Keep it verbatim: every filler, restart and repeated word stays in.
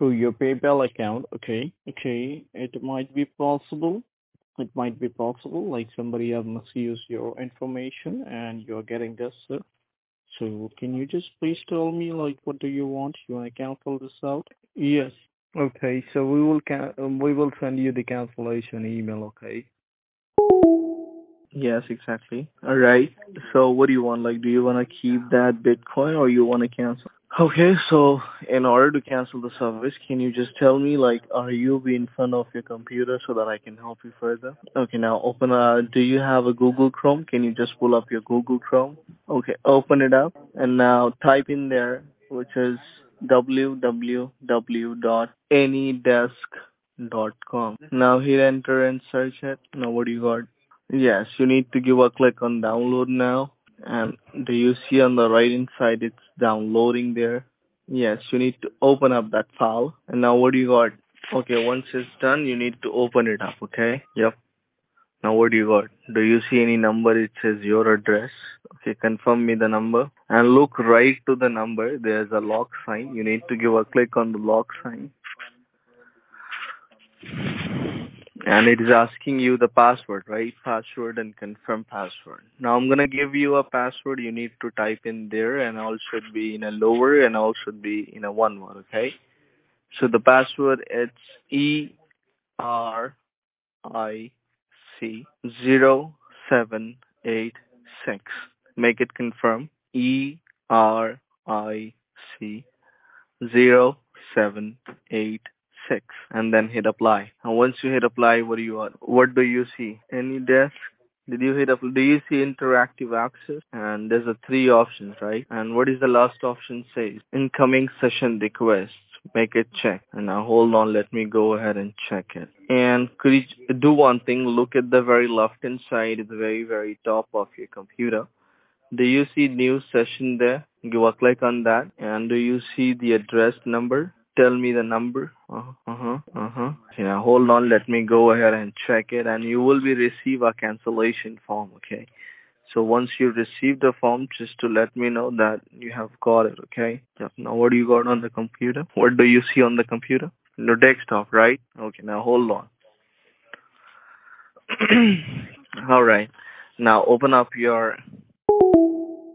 through your PayPal account. Okay, okay, it might be possible. It might be possible, like somebody have misused your information and you're getting this. Uh, so can you just please tell me, like, what do you want? You want to cancel this out? Yes. Okay, so we will can um, we will send you the cancellation email. Okay. Yes, exactly. All right. So what do you want? Like, do you want to keep that Bitcoin or you want to cancel? Okay, so in order to cancel the service, can you just tell me, like, are you in front of your computer so that I can help you further? Okay, now open, uh, do you have a Google Chrome? Can you just pull up your Google Chrome? Okay, open it up and now type in there, which is w w w dot anydesk dot com. Now hit enter and search it. Now what do you got? Yes, you need to give a click on download now. And do you see on the right hand side it's downloading there? Yes, you need to open up that file. And now what do you got? Okay, once it's done, you need to open it up, okay? Yep. Now what do you got? Do you see any number? It says your address. Okay, confirm me the number. And look right to the number. There's a lock sign. You need to give a click on the lock sign. And it is asking you the password, right? Password and confirm password. Now I'm gonna give you a password. You need to type in there, and all should be in a lower and all should be in a one word. Okay. So the password it's E R I C zero seven eight six. Make it confirm. E R I C zero seven eight six, and then hit apply. And once you hit apply, what do you want? What do you see? Any desk? Did you hit up? Do you see interactive access? And there's a three options, right? And what is the last option says? Incoming session requests. Make it check. And now hold on, let me go ahead and check it. And could you do one thing? Look at the very left hand side, at the very, very top of your computer. Do you see new session there? Give a click on that. And do you see the address number? Tell me the number. Uh-huh, uh-huh, uh-huh. Okay, now hold on. Let me go ahead and check it. And you will be receive a cancellation form, okay? So once you receive the form, just to let me know that you have got it, okay? Yep. Now what do you got on the computer? What do you see on the computer? The desktop, right? Okay, now hold on. All right. Now open up your